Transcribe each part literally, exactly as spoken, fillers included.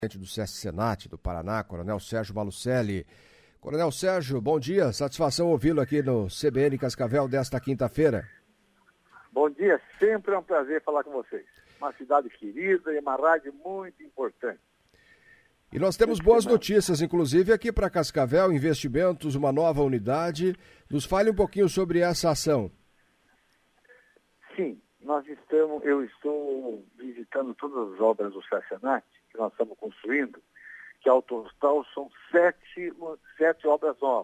do SESC-Senat do Paraná, Coronel Sérgio Malucelli. Coronel Sérgio, bom dia, satisfação ouvi-lo aqui no C B N Cascavel desta quinta-feira. Bom dia, sempre é um prazer falar com vocês. Uma cidade querida e uma rádio muito importante. E nós temos boas notícias, inclusive aqui para Cascavel, investimentos, uma nova unidade. Nos fale um pouquinho sobre essa ação. Sim, nós estamos, eu estou visitando todas as obras do SESC-Senat que nós estamos construindo, que ao total são sete, sete obras novas.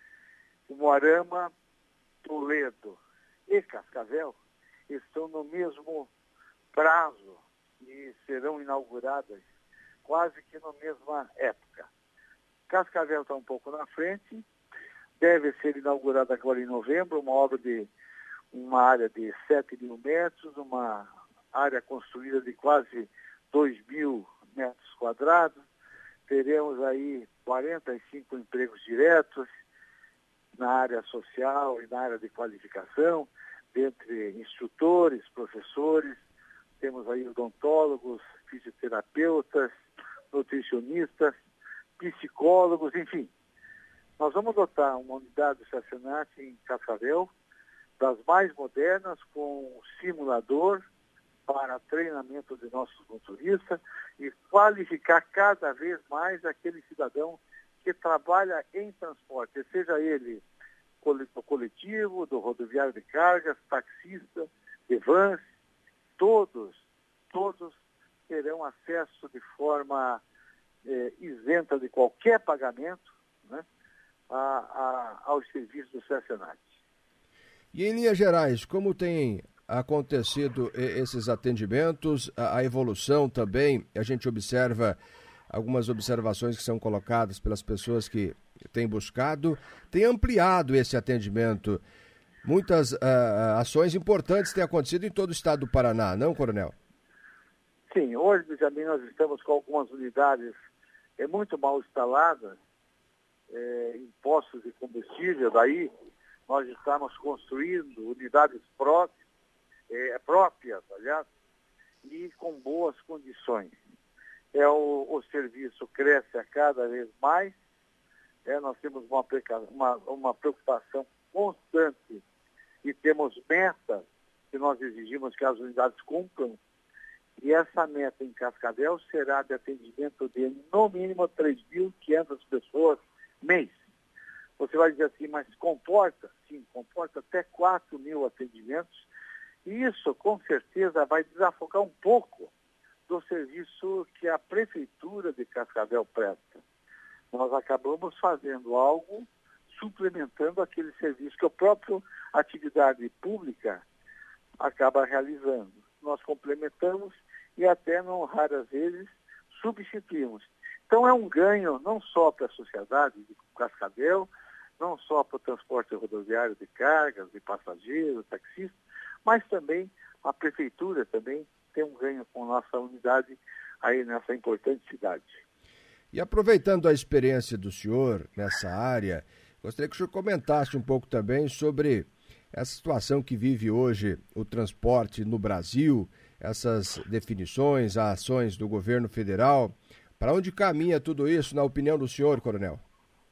O Moarama, Toledo e Cascavel estão no mesmo prazo e serão inauguradas quase que na mesma época. Cascavel está um pouco na frente, deve ser inaugurada agora em novembro, uma obra de uma área de sete mil metros, uma área construída de quase dois mil metros quadrados. Teremos aí quarenta e cinco empregos diretos na área social e na área de qualificação, dentre instrutores, professores, temos aí odontólogos, fisioterapeutas, nutricionistas, psicólogos, enfim. Nós vamos adotar uma unidade do SESC-Senat em Cascavel, das mais modernas, com simulador para treinamento de nossos motoristas e qualificar cada vez mais aquele cidadão que trabalha em transporte, seja ele do coletivo, do rodoviário de cargas, taxista, de vans, todos, todos terão acesso de forma eh, isenta de qualquer pagamento, né, a, a, aos serviços do SESC-Senat. E em linhas gerais, como tem acontecido esses atendimentos, a evolução também, a gente observa algumas observações que são colocadas pelas pessoas que têm buscado, tem ampliado esse atendimento. Muitas uh, ações importantes têm acontecido em todo o estado do Paraná, não, Coronel? Sim, hoje, Benjamin, nós estamos com algumas unidades é, muito mal instaladas, é, em postos de combustível, daí nós estamos construindo unidades próprias, é, próprias, aliás, e com boas condições. É, o, o serviço cresce a cada vez mais, é, nós temos uma, uma, uma preocupação constante e temos metas que nós exigimos que as unidades cumpram, e essa meta em Cascavel será de atendimento de, no mínimo, três mil e quinhentas pessoas mês. Você vai dizer assim, mas comporta? Sim, comporta até quatro mil atendimentos. E isso, com certeza, vai desafogar um pouco do serviço que a Prefeitura de Cascavel presta. Nós acabamos fazendo algo suplementando aquele serviço que a própria atividade pública acaba realizando. Nós complementamos e até, não raras vezes, substituímos. Então é um ganho não só para a sociedade de Cascavel, não só para o transporte rodoviário de cargas, de passageiros, taxistas, mas também a Prefeitura também tem um ganho com nossa unidade aí nessa importante cidade. E aproveitando a experiência do senhor nessa área, gostaria que o senhor comentasse um pouco também sobre essa situação que vive hoje o transporte no Brasil, essas definições, as ações do governo federal. Para onde caminha tudo isso, na opinião do senhor, Coronel?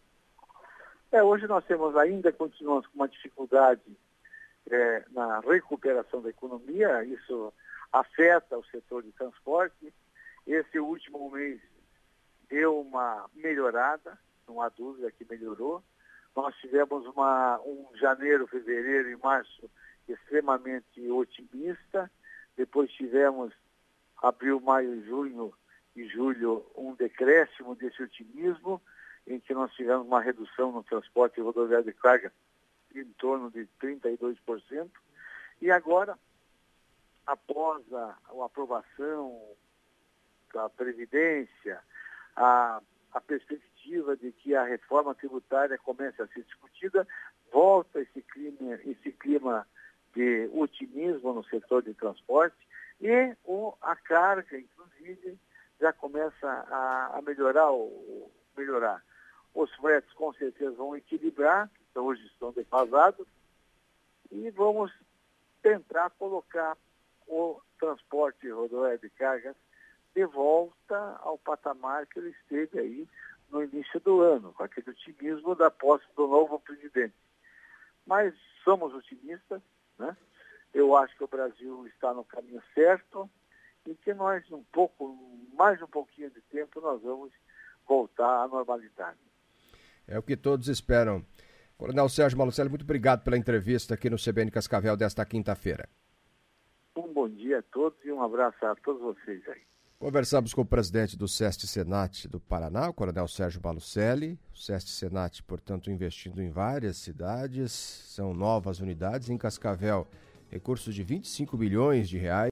É, hoje nós temos ainda, continuamos com uma dificuldade é, na recuperação da economia, isso afeta o setor de transporte. Esse último mês deu uma melhorada, não há dúvida que melhorou. Nós tivemos uma, um janeiro, fevereiro e março extremamente otimista, depois tivemos abril, maio, junho e julho um decréscimo desse otimismo, em que nós tivemos uma redução no transporte rodoviário de carga em torno de trinta e dois por cento. E agora, após a, a aprovação da Previdência, a, a perspectiva de que a reforma tributária comece a ser discutida, volta esse clima, esse clima de otimismo no setor de transporte e o, a carga, inclusive, já começa a, a melhorar, o, melhorar. Os fretes com certeza vão equilibrar, que hoje estão defasados, e vamos tentar colocar o transporte rodoviário de cargas de volta ao patamar que ele esteve aí no início do ano, com aquele otimismo da posse do novo presidente. Mas somos otimistas, né? Eu acho que o Brasil está no caminho certo e que nós, um pouco, mais um pouquinho de tempo, nós vamos voltar à normalidade. É o que todos esperam. Coronel Sérgio Malucelli, muito obrigado pela entrevista aqui no C B N Cascavel desta quinta-feira. Um bom dia a todos e um abraço a todos vocês aí. Conversamos com o presidente do SEST Senat do Paraná, o Coronel Sérgio Malucelli. O SEST Senat, portanto, investindo em várias cidades, são novas unidades. Em Cascavel, recursos de vinte e cinco milhões de reais.